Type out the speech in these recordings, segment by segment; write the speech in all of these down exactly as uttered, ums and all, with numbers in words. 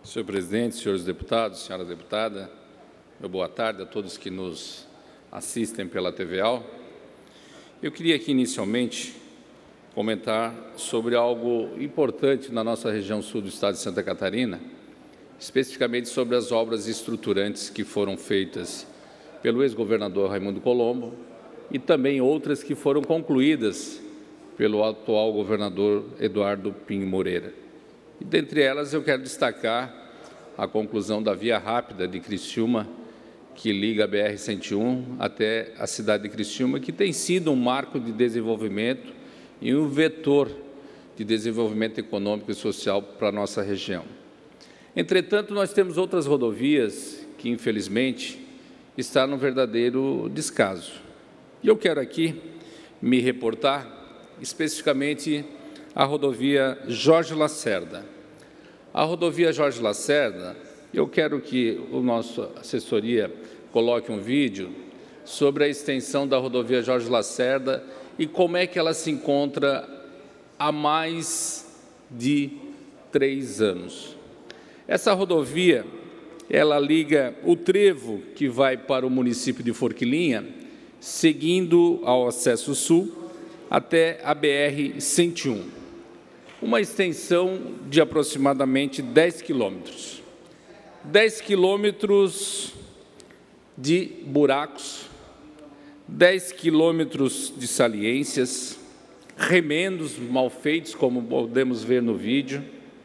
Senhor presidente, senhores deputados, senhora deputada, meu boa tarde a todos que nos assistem pela T V A L. Eu queria aqui, inicialmente, comentar sobre algo importante na nossa região sul do estado de Santa Catarina, especificamente sobre as obras estruturantes que foram feitas pelo ex-governador Raimundo Colombo e também outras que foram concluídas pelo atual governador Eduardo Pinho Moreira. E, dentre elas, eu quero destacar a conclusão da via rápida de Criciúma, que liga a B R cento e um até a cidade de Criciúma, que tem sido um marco de desenvolvimento e um vetor de desenvolvimento econômico e social para a nossa região. Entretanto, nós temos outras rodovias que, infelizmente, estão num verdadeiro descaso. E eu quero aqui me reportar especificamente a rodovia Jorge Lacerda. A rodovia Jorge Lacerda, eu quero que o nosso assessoria coloque um vídeo sobre a extensão da rodovia Jorge Lacerda e como é que ela se encontra há mais de três anos. Essa rodovia, ela liga o trevo que vai para o município de Forquilinha, seguindo ao acesso sul até a B R cento e um. Uma extensão de aproximadamente dez quilômetros. dez quilômetros de buracos, dez quilômetros de saliências, remendos mal feitos, como podemos ver no vídeo,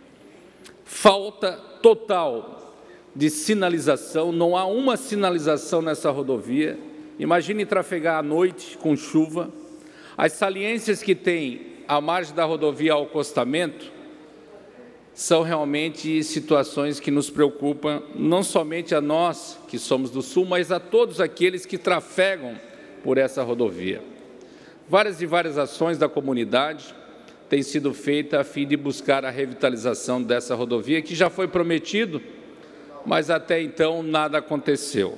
falta total de sinalização, não há uma sinalização nessa rodovia. Imagine trafegar à noite com chuva. As saliências que tem à margem da rodovia ao acostamento são realmente situações que nos preocupam, não somente a nós, que somos do Sul, mas a todos aqueles que trafegam por essa rodovia. Várias e várias ações da comunidade têm sido feitas a fim de buscar a revitalização dessa rodovia, que já foi prometido, mas até então nada aconteceu.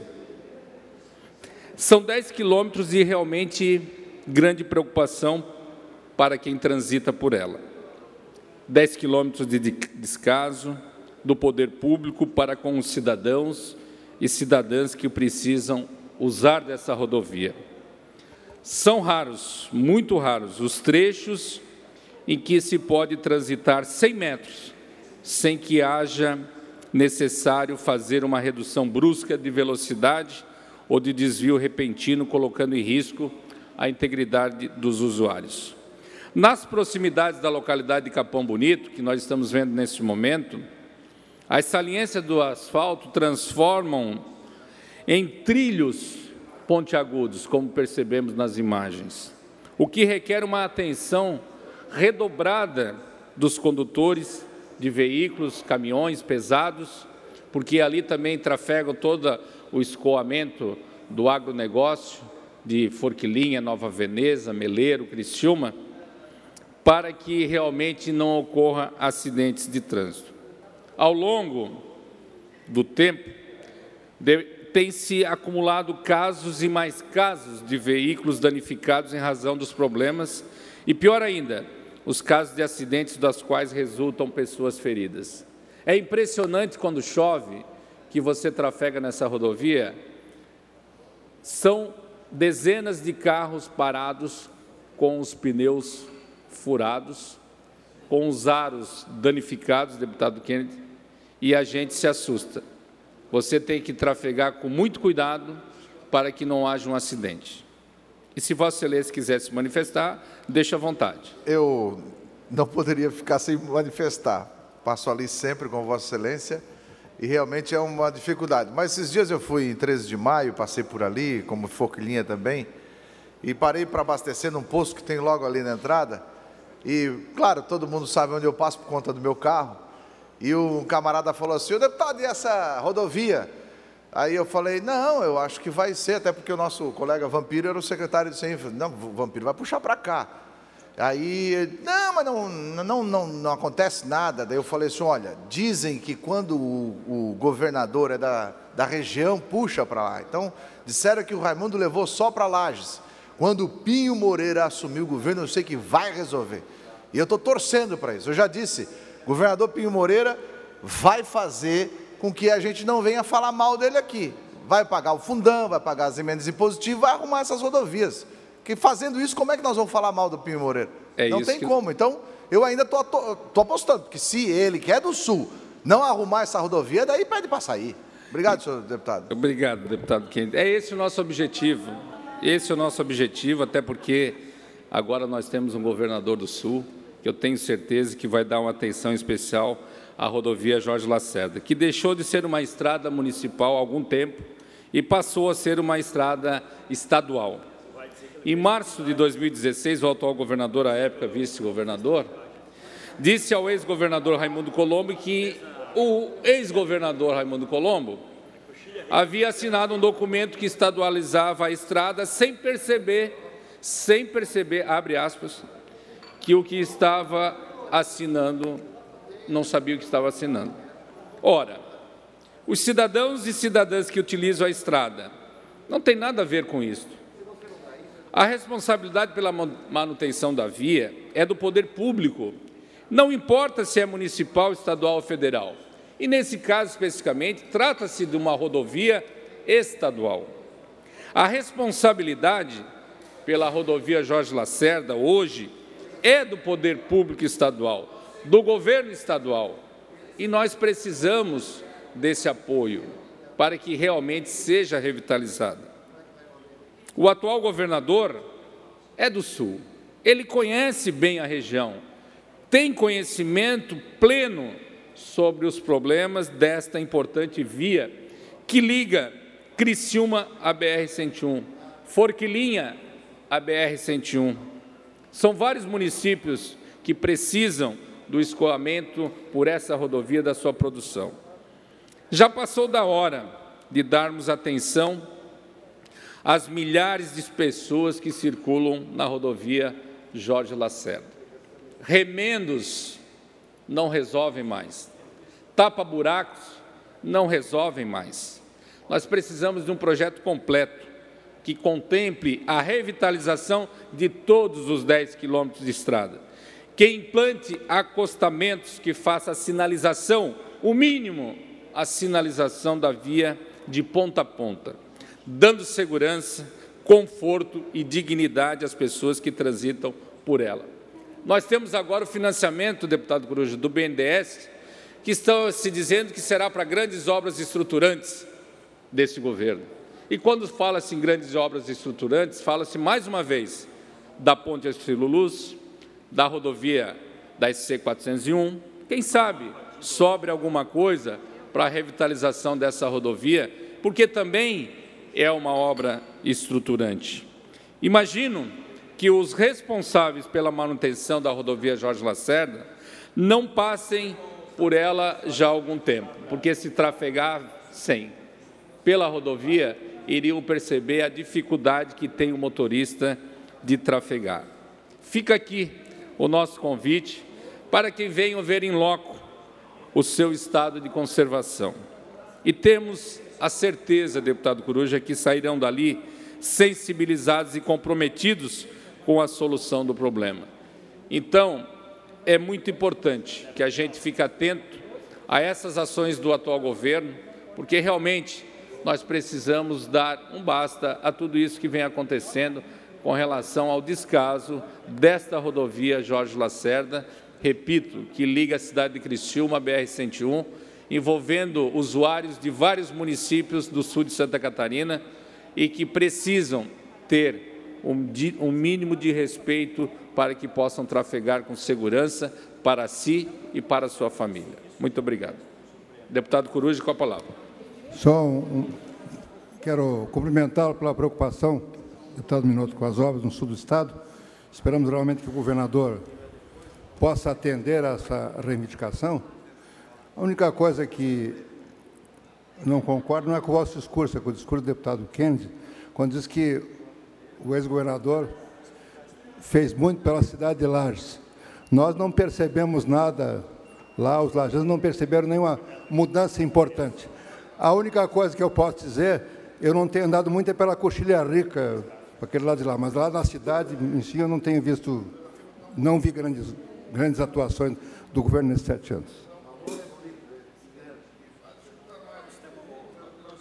São dez quilômetros e realmente grande preocupação para quem transita por ela. dez quilômetros de descaso do poder público para com os cidadãos e cidadãs que precisam usar dessa rodovia. São raros, muito raros, os trechos em que se pode transitar cem metros sem que haja necessário fazer uma redução brusca de velocidade ou de desvio repentino, colocando em risco a integridade dos usuários. Nas proximidades da localidade de Capão Bonito, que nós estamos vendo neste momento, as saliências do asfalto transformam em trilhos pontiagudos, como percebemos nas imagens, o que requer uma atenção redobrada dos condutores de veículos, caminhões pesados, porque ali também trafegam todo o escoamento do agronegócio de Forquilinha, Nova Veneza, Meleiro, Criciúma, para que realmente não ocorra acidentes de trânsito. Ao longo do tempo, tem-se acumulado casos e mais casos de veículos danificados em razão dos problemas e, pior ainda, os casos de acidentes das quais resultam pessoas feridas. É impressionante quando chove, que você trafega nessa rodovia, são dezenas de carros parados com os pneus furados, com os aros danificados, deputado Kennedy, e a gente se assusta. Você tem que trafegar com muito cuidado para que não haja um acidente. E se Vossa Excelência quiser se manifestar, deixe à vontade. Eu não poderia ficar sem manifestar. Passo ali sempre com Vossa Excelência e realmente é uma dificuldade. Mas esses dias eu fui em treze de maio, passei por ali, como Forquilinha também, e parei para abastecer num posto que tem logo ali na entrada. E, claro, todo mundo sabe onde eu passo por conta do meu carro. E um camarada falou assim: "O deputado, e essa rodovia?" Aí eu falei: "Não, eu acho que vai ser", até porque o nosso colega Vampiro era o secretário de ciência. Não, o Vampiro vai puxar para cá. Aí, não, mas não, não, não, não acontece nada. Daí eu falei assim: olha, dizem que quando o, o governador é da, da região, puxa para lá. Então, disseram que o Raimundo levou só para Lages. Quando o Pinho Moreira assumiu o governo, eu sei que vai resolver. E eu estou torcendo para isso. Eu já disse, governador Pinho Moreira, vai fazer com que a gente não venha falar mal dele aqui. Vai pagar o fundão, vai pagar as emendas impositivas, vai arrumar essas rodovias. Que fazendo isso, como é que nós vamos falar mal do Pinho Moreira? É não isso tem que... como. Então, eu ainda estou apostando, porque se ele, que é do Sul, não arrumar essa rodovia, daí pede para sair. Obrigado, senhor deputado. Obrigado, deputado Kennedy. É esse o nosso objetivo. Esse é o nosso objetivo, até porque agora nós temos um governador do Sul, que eu tenho certeza que vai dar uma atenção especial à rodovia Jorge Lacerda, que deixou de ser uma estrada municipal há algum tempo e passou a ser uma estrada estadual. Em março de dois mil e dezesseis, o atual governador, à época vice-governador, disse ao ex-governador Raimundo Colombo que o ex-governador Raimundo Colombo havia assinado um documento que estadualizava a estrada sem perceber, sem perceber, abre aspas, que o que estava assinando não sabia o que estava assinando. Ora, os cidadãos e cidadãs que utilizam a estrada não tem nada a ver com isso. A responsabilidade pela manutenção da via é do poder público, não importa se é municipal, estadual ou federal. E, nesse caso, especificamente, trata-se de uma rodovia estadual. A responsabilidade pela rodovia Jorge Lacerda, hoje, é do poder público estadual, do governo estadual. E nós precisamos desse apoio para que realmente seja revitalizada. O atual governador é do Sul, ele conhece bem a região, tem conhecimento pleno sobre os problemas desta importante via que liga Criciúma à B R cento e um, Forquilinha à B R cento e um. São vários municípios que precisam do escoamento por essa rodovia da sua produção. Já passou da hora de darmos atenção às milhares de pessoas que circulam na rodovia Jorge Lacerda. Remendos não resolvem mais. Tapa-buracos não resolvem mais. Nós precisamos de um projeto completo que contemple a revitalização de todos os dez quilômetros de estrada, que implante acostamentos, que faça a sinalização, o mínimo, a sinalização da via de ponta a ponta, dando segurança, conforto e dignidade às pessoas que transitam por ela. Nós temos agora o financiamento, deputado Coruja, do B N D E S, que estão se dizendo que será para grandes obras estruturantes desse governo. E quando fala-se em grandes obras estruturantes, fala-se mais uma vez da ponte Estilo Luz, da rodovia da S C quatrocentos e um, quem sabe sobre alguma coisa para a revitalização dessa rodovia, porque também é uma obra estruturante. Imagino que os responsáveis pela manutenção da rodovia Jorge Lacerda não passem por ela já há algum tempo, porque se trafegar sem pela rodovia, iriam perceber a dificuldade que tem o motorista de trafegar. Fica aqui o nosso convite para que venham ver em loco o seu estado de conservação. E temos a certeza, deputado Coruja, que sairão dali sensibilizados e comprometidos com a solução do problema. Então, é muito importante que a gente fique atento a essas ações do atual governo, porque realmente nós precisamos dar um basta a tudo isso que vem acontecendo com relação ao descaso desta rodovia Jorge Lacerda, repito, que liga a cidade de Criciúma à B R cento e um, envolvendo usuários de vários municípios do sul de Santa Catarina e que precisam ter um, um mínimo de respeito para que possam trafegar com segurança para si e para a sua família. Muito obrigado. Deputado Coruja, com a palavra. Só um, um, quero cumprimentá-lo pela preocupação, deputado Minotto, com as obras no sul do Estado. Esperamos realmente que o governador possa atender a essa reivindicação. A única coisa que não concordo não é com o vosso discurso, é com o discurso do deputado Kennedy, quando diz que o ex-governador fez muito pela cidade de Lages. Nós não percebemos nada lá, os lajeanos não perceberam nenhuma mudança importante. A única coisa que eu posso dizer, eu não tenho andado muito é pela Coxilha Rica, para aquele lado de lá, mas lá na cidade em si eu não tenho visto, não vi grandes, grandes atuações do governo nesses sete anos.